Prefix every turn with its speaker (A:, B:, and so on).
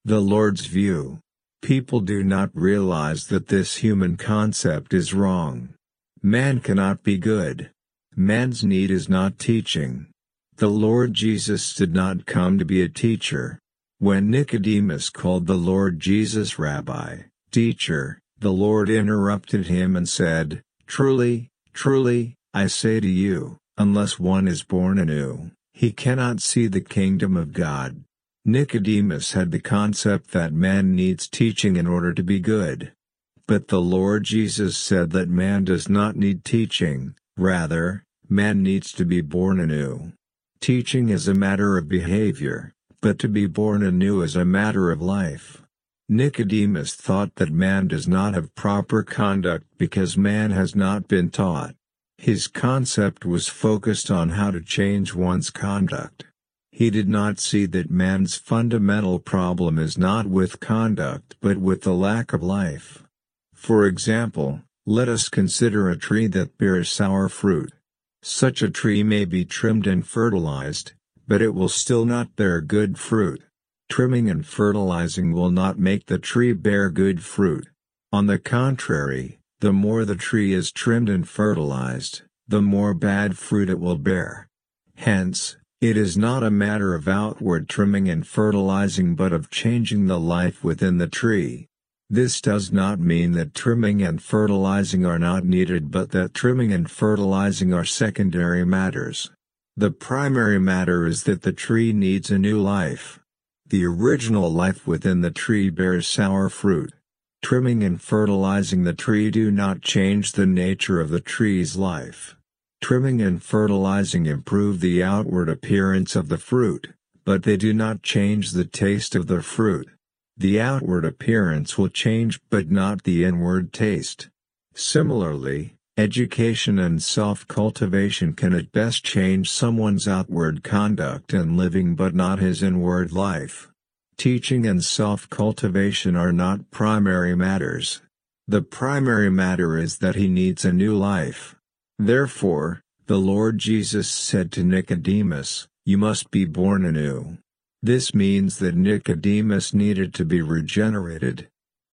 A: The Lord's view. People do not realize that this human concept is wrong. Man cannot be good. Man's need is not teaching. The Lord Jesus did not come to be a teacher. When Nicodemus called the Lord Jesus Rabbi, Teacher, the Lord interrupted him and said, "Truly, truly, I say to you, unless one is born anew, he cannot see the kingdom of God." Nicodemus had the concept that man needs teaching in order to be good. But the Lord Jesus said that man does not need teaching, rather, man needs to be born anew. Teaching is a matter of behavior, but to be born anew is a matter of life. Nicodemus thought that man does not have proper conduct because man has not been taught. His concept was focused on how to change one's conduct. He did not see that man's fundamental problem is not with conduct but with the lack of life. For example, let us consider a tree that bears sour fruit. Such a tree may be trimmed and fertilized, but it will still not bear good fruit. Trimming and fertilizing will not make the tree bear good fruit. On the contrary, the more the tree is trimmed and fertilized, the more bad fruit it will bear. Hence, it is not a matter of outward trimming and fertilizing but of changing the life within the tree. This does not mean that trimming and fertilizing are not needed but that trimming and fertilizing are secondary matters. The primary matter is that the tree needs a new life. The original life within the tree bears sour fruit. Trimming and fertilizing the tree do not change the nature of the tree's life. Trimming and fertilizing improve the outward appearance of the fruit, but they do not change the taste of the fruit. The outward appearance will change but not the inward taste. Similarly, education and self-cultivation can at best change someone's outward conduct and living but not his inward life. Teaching and self-cultivation are not primary matters. The primary matter is that he needs a new life. Therefore, the Lord Jesus said to Nicodemus, "You must be born anew." This means that Nicodemus needed to be regenerated.